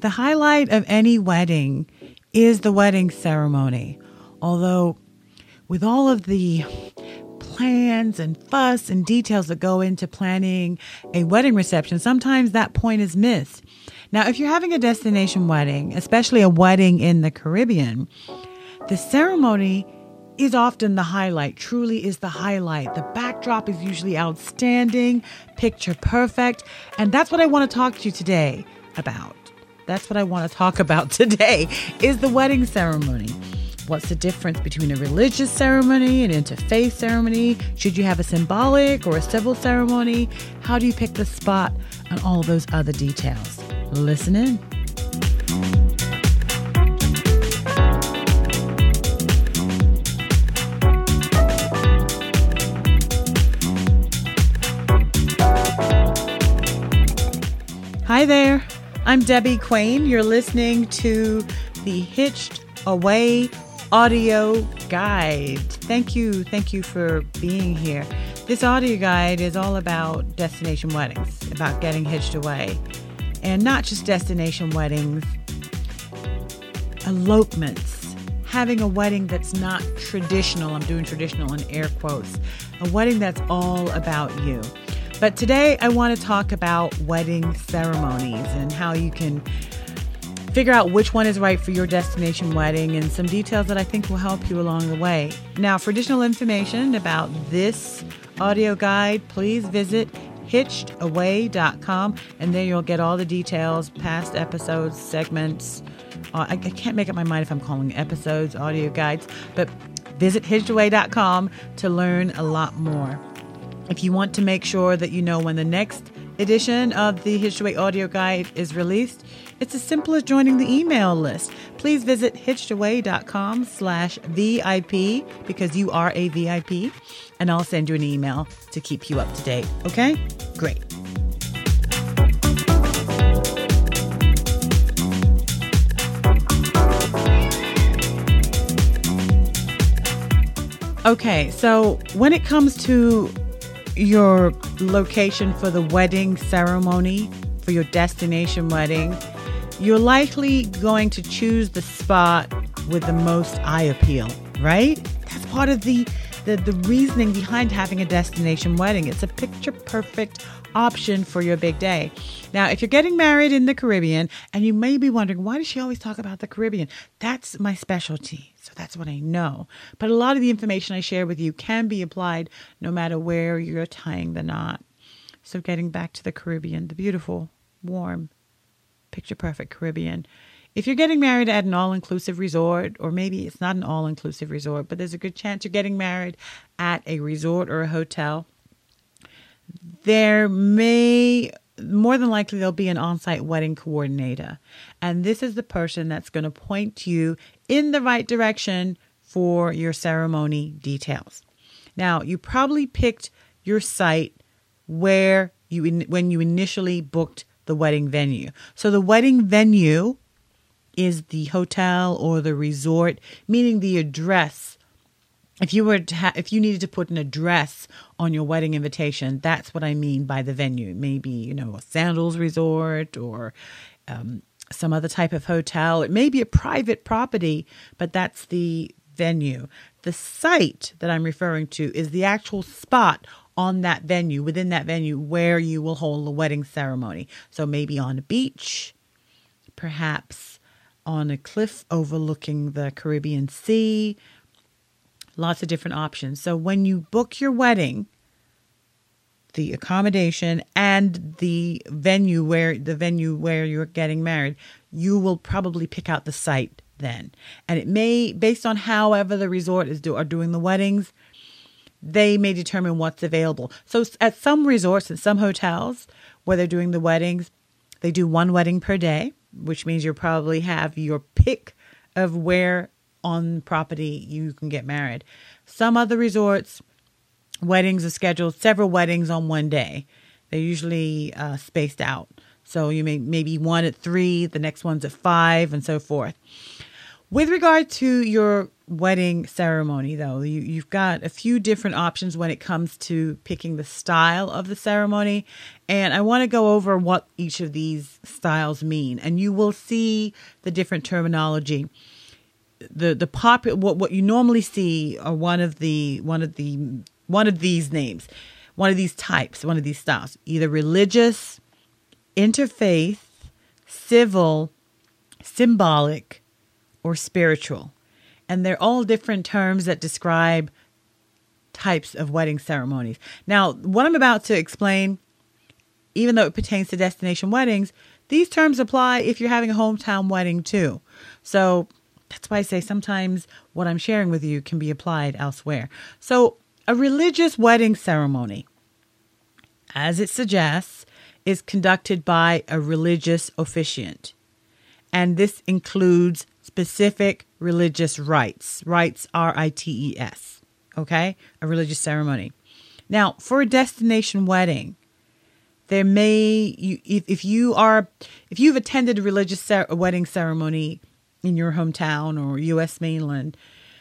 The highlight of any wedding is the wedding ceremony. Although with all of the plans and fuss and details that go into planning a wedding reception, sometimes that point is missed. Now, if you're having a destination wedding, especially a wedding in the Caribbean, the ceremony is often the highlight, truly is the highlight. The backdrop is usually outstanding, picture perfect, and that's what I want to talk to you today about. That's what I want to talk about today is the wedding ceremony. What's the difference between a religious ceremony and an interfaith ceremony? Should you have a symbolic or a civil ceremony? How do you pick the spot and all those other details? Listen in. Hi there, I'm Debbie Quain. You're listening to the Hitched Away audio guide. Thank you for being here. This audio guide is all about destination weddings, about getting hitched away. And not just destination weddings, elopements, having a wedding that's not traditional. I'm doing traditional in air quotes. A wedding that's all about you. But today I want to talk about wedding ceremonies and how you can figure out which one is right for your destination wedding and some details that I think will help you along the way. Now, for additional information about this audio guide, please visit hitchedaway.com, and there you'll get all the details, past episodes, segments. I can't make up my mind if I'm calling episodes, audio guides, but visit hitchedaway.com to learn a lot more. If you want to make sure that you know when the next edition of the Hitched Away audio guide is released, it's as simple as joining the email list. Please visit hitchedaway.com/VIP because you are a VIP, and I'll send you an email to keep you up to date. Okay? Great. Okay, so when it comes to your location for the wedding ceremony, for your destination wedding, you're likely going to choose the spot with the most eye appeal, right? That's part of the reasoning behind having a destination wedding. It's a picture-perfect option for your big day. Now, if you're getting married in the Caribbean, and you may be wondering, why does she always talk about the Caribbean? That's my specialty, so that's what I know. But a lot of the information I share with you can be applied no matter where you're tying the knot. So getting back to the Caribbean, the beautiful, warm, picture-perfect Caribbean. If you're getting married at an all-inclusive resort, or maybe it's not an all-inclusive resort, but there's a good chance you're getting married at a resort or a hotel, more than likely there'll be an on-site wedding coordinator. And this is the person that's going to point you in the right direction for your ceremony details. Now, you probably picked your site when you initially booked the wedding venue. So the wedding venue is the hotel or the resort, meaning the address. If you needed to put an address on your wedding invitation, that's what I mean by the venue. Maybe, a Sandals resort or some other type of hotel. It may be a private property, but that's the venue. The site that I'm referring to is the actual spot on that venue, within that venue, where you will hold the wedding ceremony. So maybe on a beach, perhaps on a cliff overlooking the Caribbean Sea. Lots of different options. So when you book your wedding, the accommodation and the venue where you're getting married, you will probably pick out the site then. And it may, based on however the resort are doing the weddings, they may determine what's available. So at some resorts and some hotels where they're doing the weddings, they do one wedding per day, which means you'll probably have your pick of where on property you can get married. Some other resorts, weddings are scheduled, several weddings on one day. They're usually spaced out. So you maybe one at 3, the next one's at 5, and so forth. With regard to your wedding ceremony, though, you've got a few different options when it comes to picking the style of the ceremony. And I want to go over what each of these styles mean. And you will see the different terminology. What you normally see are one of these names, one of these types, one of these styles, either religious, interfaith, civil, symbolic, or spiritual. And they're all different terms that describe types of wedding ceremonies. Now, what I'm about to explain, even though it pertains to destination weddings, these terms apply if you're having a hometown wedding too. So that's why I say sometimes what I'm sharing with you can be applied elsewhere. So a religious wedding ceremony, as it suggests, is conducted by a religious officiant. And this includes specific religious rites. Rites, R-I-T-E-S. Okay? A religious ceremony. Now, for a destination wedding, there may, if you've attended a religious wedding ceremony in your hometown or U.S. mainland,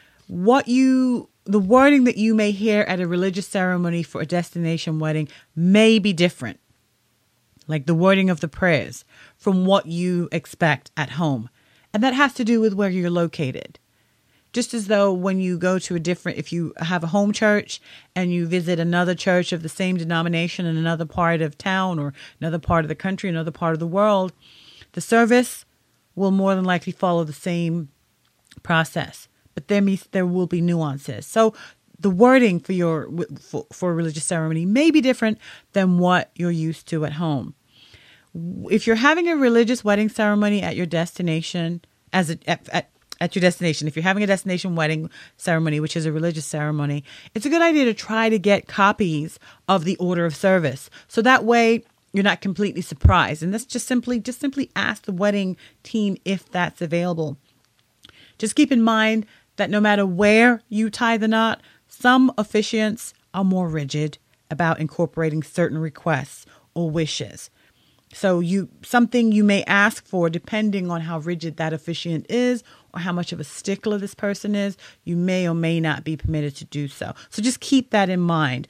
the wording that you may hear at a religious ceremony for a destination wedding may be different, like the wording of the prayers, from what you expect at home. And that has to do with where you're located. Just as though when you go to if you have a home church and you visit another church of the same denomination in another part of town or another part of the country, another part of the world, the service will more than likely follow the same process. But there will be nuances. So the wording for a religious ceremony may be different than what you're used to at home. If you're having a religious wedding ceremony at your destination, at your destination, if you're having a destination wedding ceremony, which is a religious ceremony, it's a good idea to try to get copies of the order of service. So that way you're not completely surprised. And that's just simply ask the wedding team if that's available. Just keep in mind that no matter where you tie the knot, some officiants are more rigid about incorporating certain requests or wishes. So something you may ask for, depending on how rigid that officiant is or how much of a stickler this person is, you may or may not be permitted to do so. So just keep that in mind.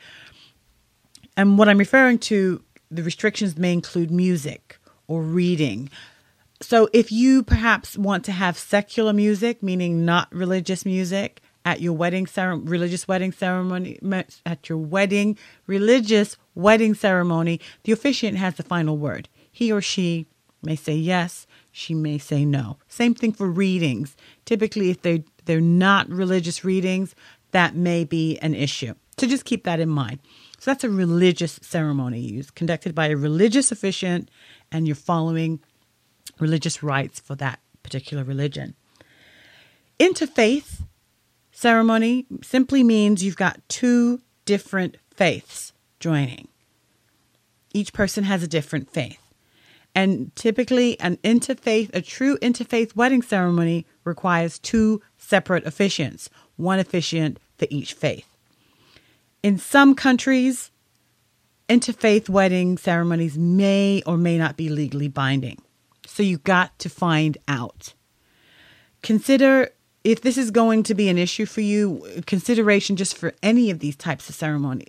And what I'm referring to, the restrictions may include music or reading. So if you perhaps want to have secular music, meaning not religious music, at your religious wedding ceremony, the officiant has the final word. He or she may say yes, she may say no. Same thing for readings. Typically, if they're not religious readings, that may be an issue. So just keep that in mind. So that's a religious ceremony conducted by a religious officiant, and you're following religious rites for that particular religion. Interfaith ceremony simply means you've got two different faiths joining. Each person has a different faith. And typically a true interfaith wedding ceremony requires two separate officiants, one officiant for each faith. In some countries, interfaith wedding ceremonies may or may not be legally binding. So you've got to find out. Consider if this is going to be an issue for you, consideration just for any of these types of ceremony.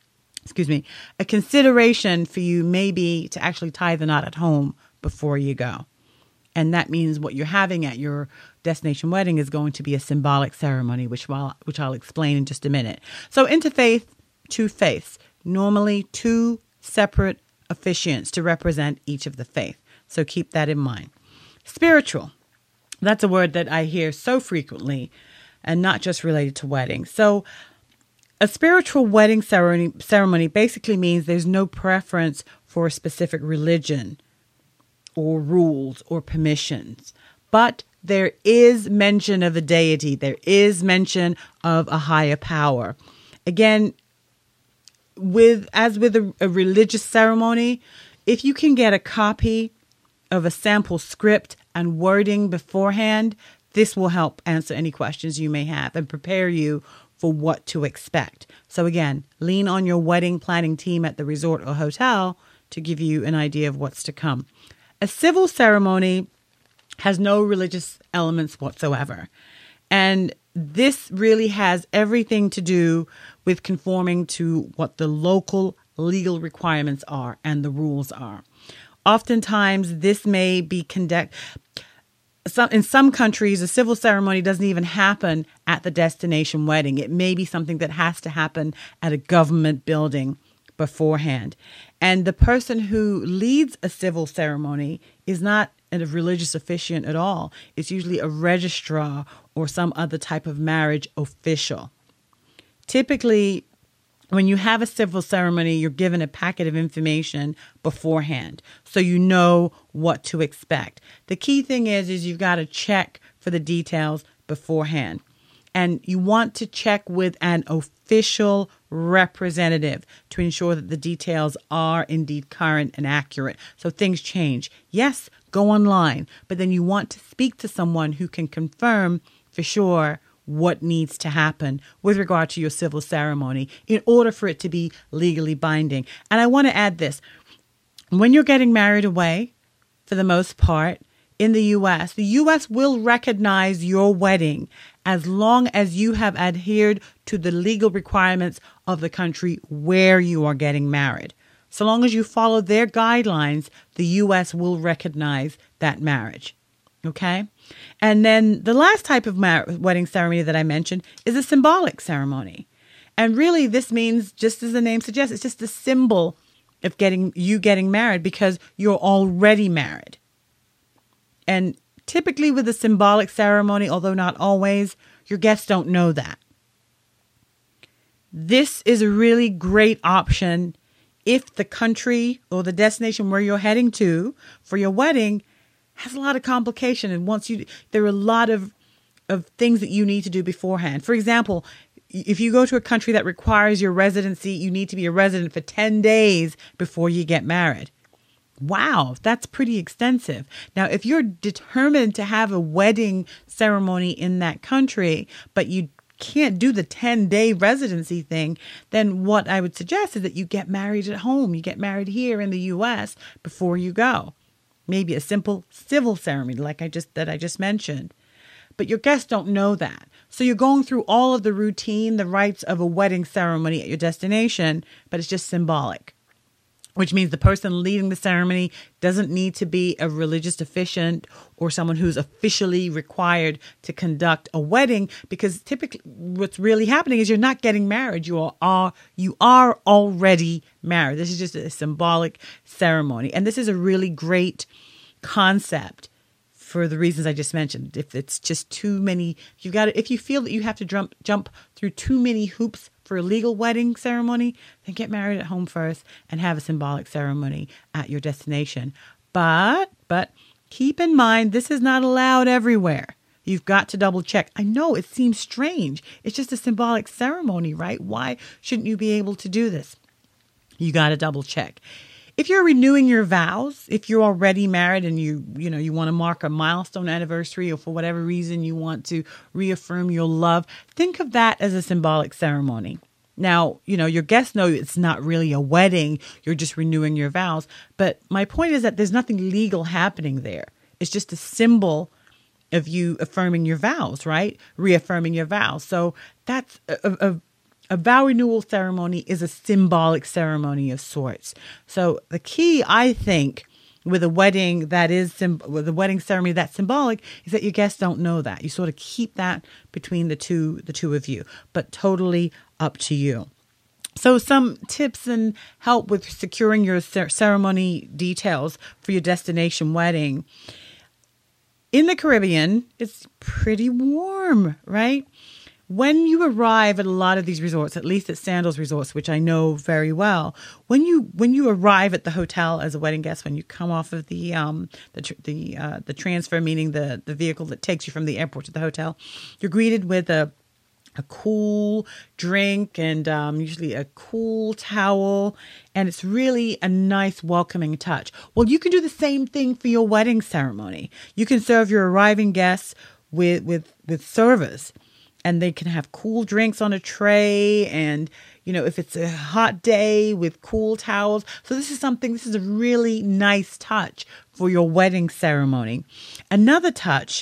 A consideration for you may be to actually tie the knot at home before you go. And that means what you're having at your destination wedding is going to be a symbolic ceremony, which I'll explain in just a minute. So interfaith, two faiths, normally two separate officiants to represent each of the faith. So keep that in mind. Spiritual. That's a word that I hear so frequently and not just related to weddings. So a spiritual wedding ceremony basically means there's no preference for a specific religion or rules or permissions, but there is mention of a deity. There is mention of a higher power. Again, as with a religious ceremony, if you can get a copy of a sample script and wording beforehand, this will help answer any questions you may have and prepare you for what to expect. So again, lean on your wedding planning team at the resort or hotel to give you an idea of what's to come. A civil ceremony has no religious elements whatsoever. And this really has everything to do with conforming to what the local legal requirements are and the rules are. Oftentimes, this may be in some countries, a civil ceremony doesn't even happen at the destination wedding. It may be something that has to happen at a government building beforehand. And the person who leads a civil ceremony is not a religious officiant at all. It's usually a registrar or some other type of marriage official. Typically, when you have a civil ceremony, you're given a packet of information beforehand, so you know what to expect. The key thing is you've got to check for the details beforehand. And you want to check with an official representative to ensure that the details are indeed current and accurate. So things change. Yes, go online, but then you want to speak to someone who can confirm for sure what needs to happen with regard to your civil ceremony in order for it to be legally binding. And I want to add this. When you're getting married away, for the most part, in the U.S. will recognize your wedding as long as you have adhered to the legal requirements of the country where you are getting married. So long as you follow their guidelines, the U.S. will recognize that marriage. Okay? And then the last type of wedding ceremony that I mentioned is a symbolic ceremony. And really this means, just as the name suggests, it's just a symbol of getting married because you're already married. And typically with a symbolic ceremony, although not always, your guests don't know that. This is a really great option if the country or the destination where you're heading to for your wedding has a lot of complication. And there are a lot of things that you need to do beforehand. For example, if you go to a country that requires your residency, you need to be a resident for 10 days before you get married. Wow, that's pretty extensive. Now, if you're determined to have a wedding ceremony in that country, but you can't do the 10-day residency thing, then what I would suggest is that you get married at home. You get married here in the U.S. before you go. Maybe a simple civil ceremony like I just mentioned. But your guests don't know that. So you're going through all of the routine, the rites of a wedding ceremony at your destination, but it's just symbolic. Which means the person leading the ceremony doesn't need to be a religious officiant or someone who's officially required to conduct a wedding, because typically what's really happening is you're not getting married. You are already married. This is just a symbolic ceremony. And this is a really great concept for the reasons I just mentioned. If it's just too many, if you feel that you have to jump through too many hoops for a legal wedding ceremony, then get married at home first and have a symbolic ceremony at your destination. But keep in mind, this is not allowed everywhere. You've got to double check. I know it seems strange. It's just a symbolic ceremony, right? Why shouldn't you be able to do this? You got to double check. If you're renewing your vows, if you're already married and you want to mark a milestone anniversary, or for whatever reason you want to reaffirm your love, think of that as a symbolic ceremony. Now, your guests know it's not really a wedding. You're just renewing your vows. But my point is that there's nothing legal happening there. It's just a symbol of you affirming your vows, right? Reaffirming your vows. So that's a vow renewal ceremony is a symbolic ceremony of sorts. So the key, I think, with a wedding with a wedding ceremony that's symbolic is that your guests don't know that. You sort of keep that between the two of you, but totally up to you. So some tips and help with securing your ceremony details for your destination wedding. In the Caribbean, it's pretty warm, right? When you arrive at a lot of these resorts, at least at Sandals Resorts, which I know very well, when you arrive at the hotel as a wedding guest, when you come off of the transfer, meaning the vehicle that takes you from the airport to the hotel, you're greeted with a cool drink and usually a cool towel, and it's really a nice welcoming touch. Well, you can do the same thing for your wedding ceremony. You can serve your arriving guests with service. and they can have cool drinks on a tray. And, if it's a hot day, with cool towels. So this is a really nice touch for your wedding ceremony. Another touch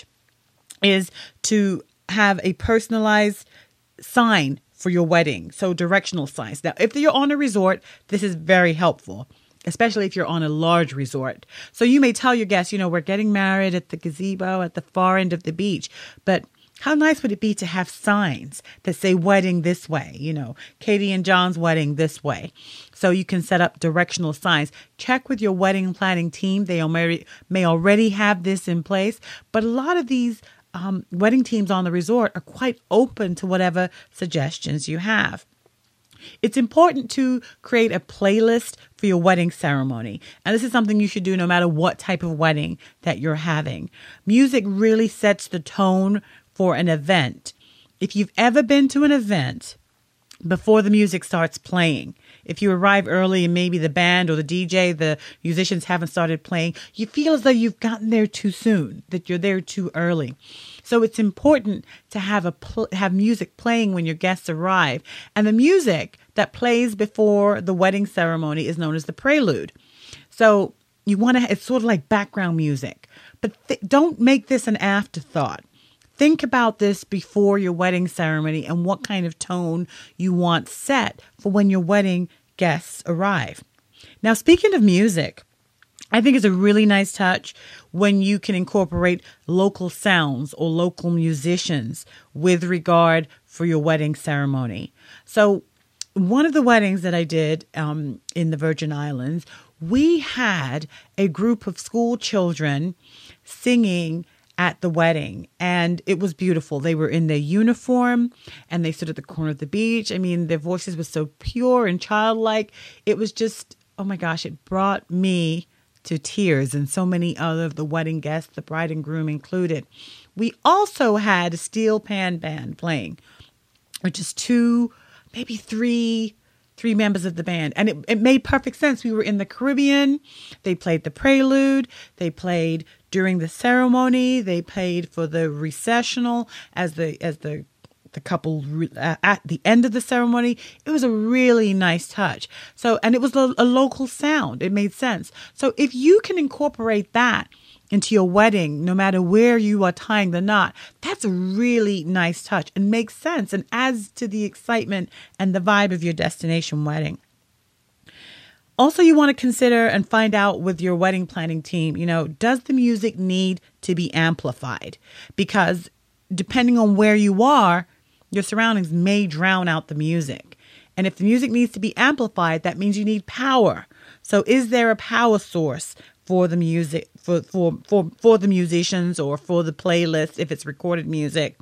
is to have a personalized sign for your wedding. So directional signs. Now, if you're on a resort, this is very helpful, especially if you're on a large resort. So you may tell your guests, we're getting married at the gazebo at the far end of the beach, but how nice would it be to have signs that say wedding this way, Katie and John's wedding this way. So you can set up directional signs. Check with your wedding planning team. They may already have this in place, but a lot of these wedding teams on the resort are quite open to whatever suggestions you have. It's important to create a playlist for your wedding ceremony. And this is something you should do no matter what type of wedding that you're having. Music really sets the tone for an event. If you've ever been to an event before the music starts playing, if you arrive early and maybe the band or the DJ, the musicians haven't started playing, you feel as though you've gotten there too soon, that you're there too early. So it's important to have music playing when your guests arrive. And the music that plays before the wedding ceremony is known as the prelude. So it's sort of like background music, but don't make this an afterthought. Think about this before your wedding ceremony and what kind of tone you want set for when your wedding guests arrive. Now, speaking of music, I think it's a really nice touch when you can incorporate local sounds or local musicians with regard for your wedding ceremony. So one of the weddings that I did in the Virgin Islands, we had a group of school children singing at the wedding, and it was beautiful. They were in their uniform and they stood at the corner of the beach. I mean, their voices were so pure and childlike. It was just, oh my gosh, it brought me to tears, and so many of the wedding guests, the bride and groom included. We also had a steel pan band playing, which is maybe three members of the band. And it made perfect sense. We were in the Caribbean. They played the prelude. They played during the ceremony. They played for the recessional as the couple at the end of the ceremony. It was a really nice touch. So, and it was a local sound. It made sense. So if you can incorporate that into your wedding, no matter where you are tying the knot, that's a really nice touch and makes sense and adds to the excitement and the vibe of your destination wedding. Also, you want to consider and find out with your wedding planning team, does the music need to be amplified? Because depending on where you are, your surroundings may drown out the music. And if the music needs to be amplified, that means you need power. So is there a power source for the music, for the musicians or for the playlist if it's recorded music?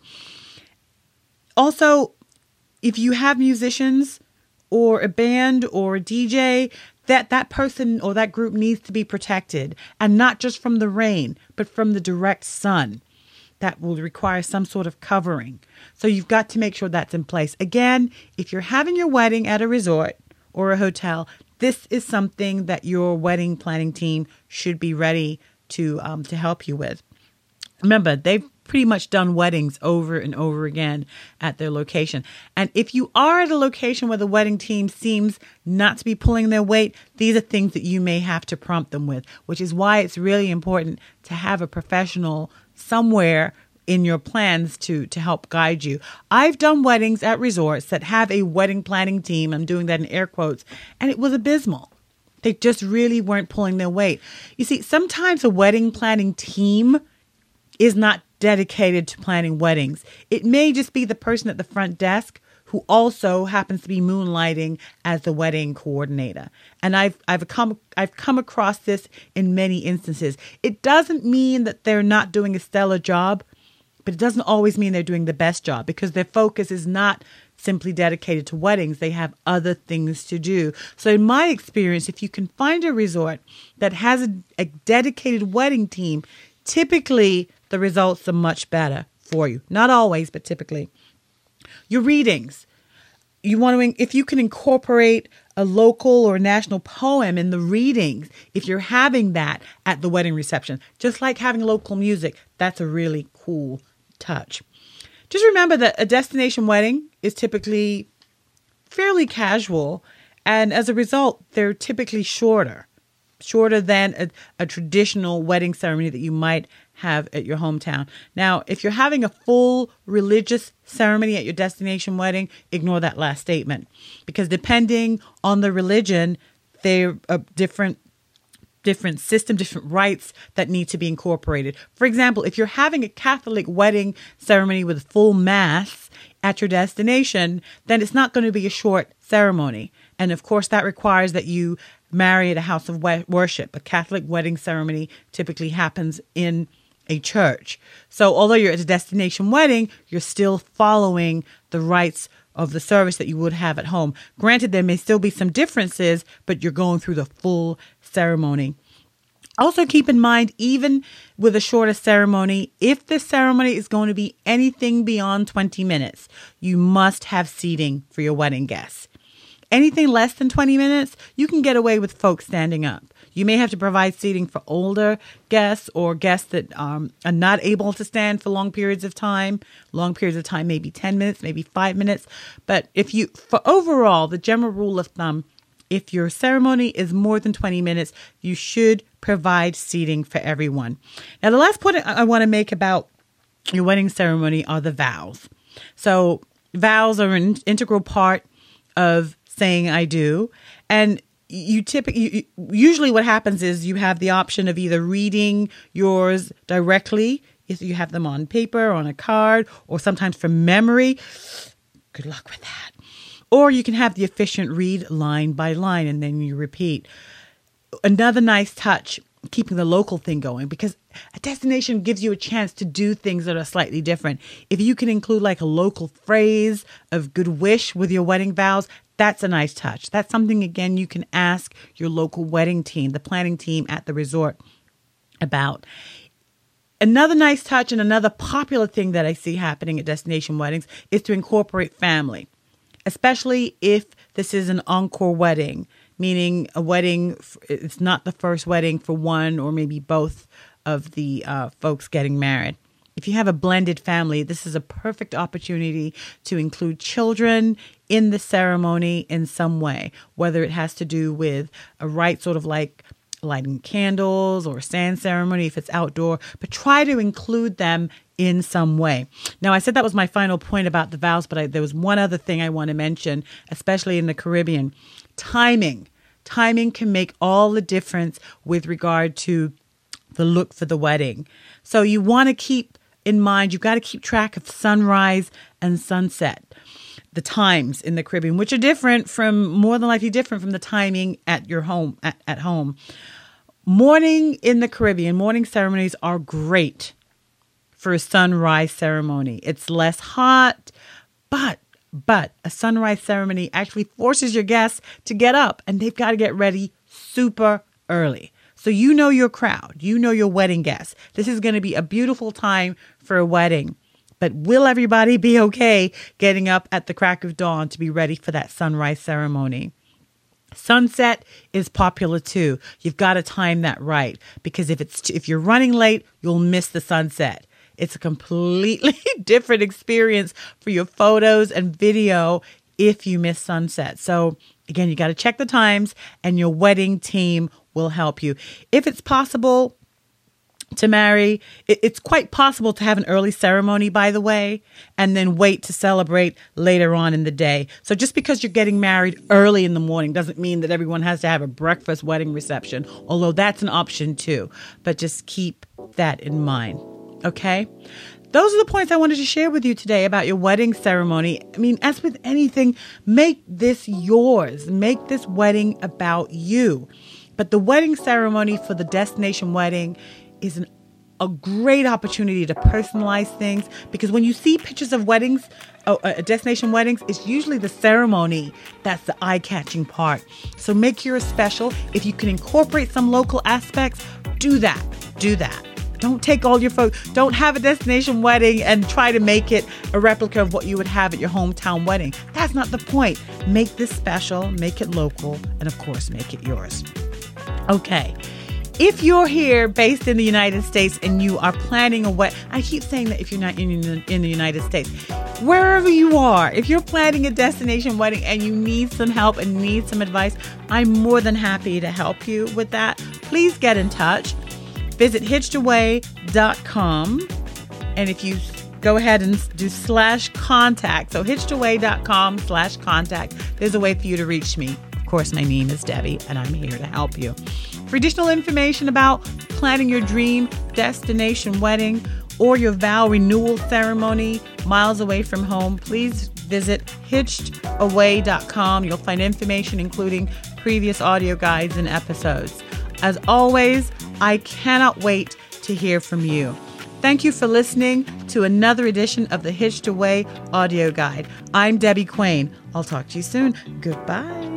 Also, if you have musicians or a band or a DJ, that person or that group needs to be protected, and not just from the rain, but from the direct sun. That will require some sort of covering. So you've got to make sure that's in place. Again, if you're having your wedding at a resort or a hotel, this is something that your wedding planning team should be ready to help you with. Remember, they've pretty much done weddings over and over again at their location. And if you are at a location where the wedding team seems not to be pulling their weight, these are things that you may have to prompt them with, which is why it's really important to have a professional somewhere in your plans to help guide you. I've done weddings at resorts that have a wedding planning team. I'm doing that in air quotes, and it was abysmal. They just really weren't pulling their weight. You see, sometimes a wedding planning team is not dedicated to planning weddings. It may just be the person at the front desk who also happens to be moonlighting as the wedding coordinator. And I've come across this in many instances. It doesn't mean that they're not doing a stellar job, but it doesn't always mean they're doing the best job, because their focus is not simply dedicated to weddings. They have other things to do. So in my experience, if you can find a resort that has a dedicated wedding team, typically the results are much better for you. Not always, but typically. Your readings. If you can incorporate a local or national poem in the readings, if you're having that at the wedding reception, just like having local music, that's a really cool touch. Just remember that a destination wedding is typically fairly casual, and as a result, they're typically shorter than a traditional wedding ceremony that you might have at your hometown. Now, if you're having a full religious ceremony at your destination wedding, ignore that last statement, because depending on the religion, they're a different system, different rites that need to be incorporated. For example, if you're having a Catholic wedding ceremony with full mass at your destination, then it's not going to be a short ceremony. And of course, that requires that you marry at a house of worship. A Catholic wedding ceremony typically happens in a church. So although you're at a destination wedding, you're still following the rites of the service that you would have at home. Granted, there may still be some differences, but you're going through the full ceremony. Also keep in mind, even with a shorter ceremony, if the ceremony is going to be anything beyond 20 minutes, you must have seating for your wedding guests. Anything less than 20 minutes, you can get away with folks standing up. You may have to provide seating for older guests or guests that are not able to stand for long periods of time. Long periods of time, maybe 10 minutes, maybe 5 minutes. But for overall, the general rule of thumb, if your ceremony is more than 20 minutes, you should provide seating for everyone. Now, the last point I want to make about your wedding ceremony are the vows. So vows are an integral part of saying I do. And usually what happens is you have the option of either reading yours directly, if you have them on paper, on a card, or sometimes from memory. Good luck with that. Or you can have the officiant read line by line and then you repeat. Another nice touch, keeping the local thing going, because a destination gives you a chance to do things that are slightly different. If you can include like a local phrase of good wish with your wedding vows, that's a nice touch. That's something, again, you can ask your local wedding team, the planning team at the resort about. Another nice touch and another popular thing that I see happening at destination weddings is to incorporate family, especially if this is an encore wedding, meaning a wedding, it's not the first wedding for one or maybe both of the folks getting married. If you have a blended family, this is a perfect opportunity to include children in the ceremony in some way, whether it has to do with a rite sort of like lighting candles or a sand ceremony if it's outdoor, but try to include them in some way. Now, I said that was my final point about the vows, but there was one other thing I want to mention, especially in the Caribbean. Timing. Timing can make all the difference with regard to the look for the wedding. So you want to keep in mind, you've got to keep track of sunrise and sunset, the times in the Caribbean, which are more than likely different from the timing at your home, at home. Morning in the Caribbean, morning ceremonies are great for a sunrise ceremony. It's less hot, but a sunrise ceremony actually forces your guests to get up and they've got to get ready super early. So you know your crowd, you know your wedding guests. This is going to be a beautiful time for a wedding. But will everybody be okay getting up at the crack of dawn to be ready for that sunrise ceremony? Sunset is popular too. You've got to time that right, because if you're running late, you'll miss the sunset. It's a completely different experience for your photos and video if you miss sunset. So again, you got to check the times and your wedding team will help you. If it's possible to marry, it's quite possible to have an early ceremony, by the way, and then wait to celebrate later on in the day. So just because you're getting married early in the morning doesn't mean that everyone has to have a breakfast wedding reception, although that's an option too. But just keep that in mind, okay? Those are the points I wanted to share with you today about your wedding ceremony. I mean, as with anything, make this yours. Make this wedding about you. But the wedding ceremony for the destination wedding is a great opportunity to personalize things, because when you see pictures of weddings, destination weddings, it's usually the ceremony that's the eye-catching part. So make yours special. If you can incorporate some local aspects, do that. Do that. Don't take all your folks. Don't have a destination wedding and try to make it a replica of what you would have at your hometown wedding. That's not the point. Make this special, make it local, and of course, make it yours. Okay. If you're here based in the United States and you are planning a wedding, I keep saying that if you're not in the United States, wherever you are, if you're planning a destination wedding and you need some help and need some advice, I'm more than happy to help you with that. Please get in touch. Visit hitchedaway.com. And if you go ahead and do /contact, so hitchedaway.com/contact, there's a way for you to reach me. Of course, my name is Debbie, and I'm here to help you. For additional information about planning your dream destination wedding or your vow renewal ceremony miles away from home, please visit hitchedaway.com. You'll find information including previous audio guides and episodes. As always, I cannot wait to hear from you. Thank you for listening to another edition of the Hitched Away audio guide. I'm Debbie Quain. I'll talk to you soon. Goodbye.